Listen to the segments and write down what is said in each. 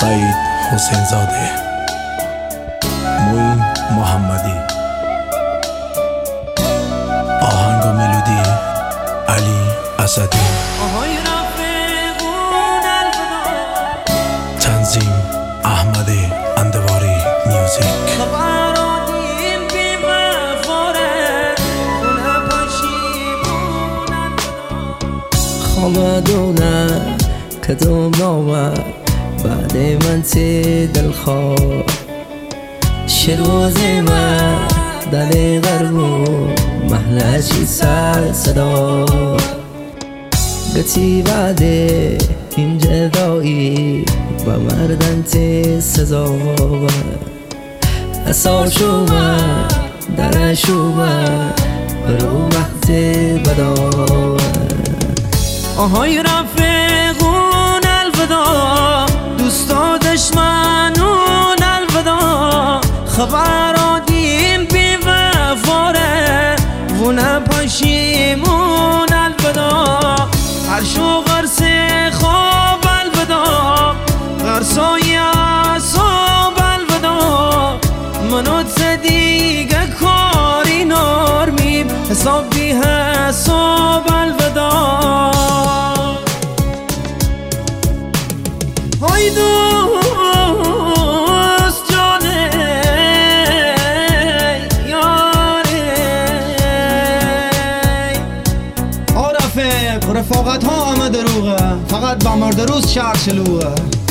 سعید حسین زاده، موین محمدی، آهنگ و ملودی علی اسدی، تنظیم احمد اندواری میوزیک. خمدونه کدوم نامه بعد من تی دلخواه شروزی من دلی غربو محلشی سر صدا گتی بعد این جدایی و مردن تی سزا اصا شومه در شومه برو وقتی بدا آهای رفیقون الودا دوستا دشمنون الودا خبر آدیم بی وفاره وونه پاشیمون الودا هرشو غرس خواب الودا غرسای اصاب الودا منو دیگه کاری نارمیم حساب بی حساب الودا های دوست جانه یاره رفاقت ها همه دروغه فقط با مرد روز شهر شلوغه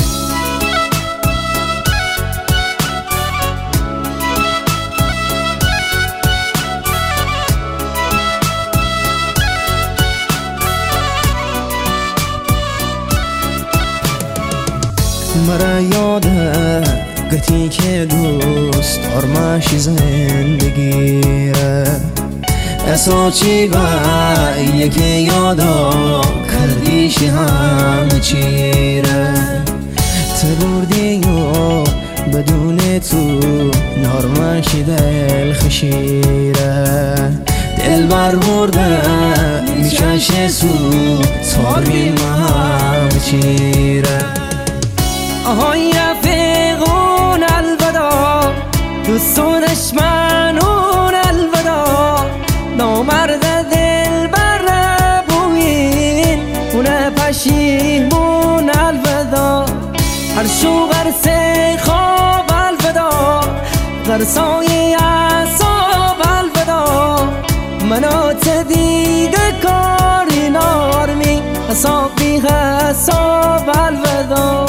مرا یاده گتی که دوست آرماشی زندگیره اسا چی با یکی یادا کردیشی همه چیره تبردی و بدون تو نارماشی دل خشیره دل بر برده میکشه سو تاری همه چیره آهای رفیقون الودا دوست و دشمنون الودا نامرد دل بر نبوین اونه پشیمون الودا هر شو غرس خواب الودا غرسای اعصاب الودا منات دیگه کاری نارمی حساب بی حساب الودا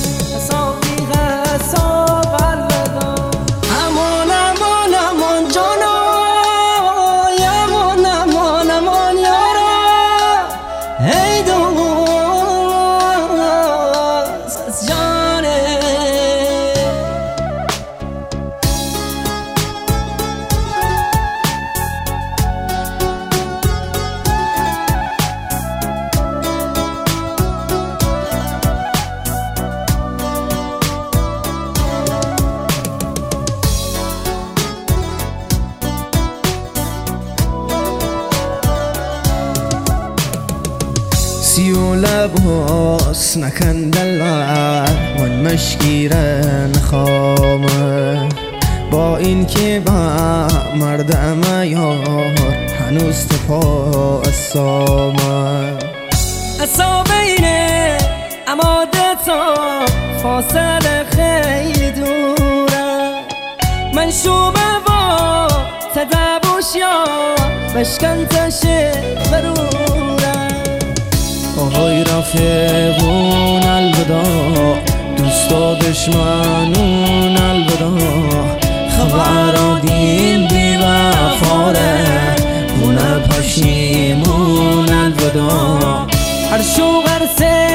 سیو لباس نکن دلر من مشگیرن خامه با این که با مردم یار هنوز تپا اسامه اصا بینه اما دتا فاصله خیلی دوره من شومه با تدبوش یا بشکن تشه بروره آهای رفیقون الودا دوستا دشمنون الودا خبر آدین بی وفاره وونه پشیمون الودا هر شو غرسه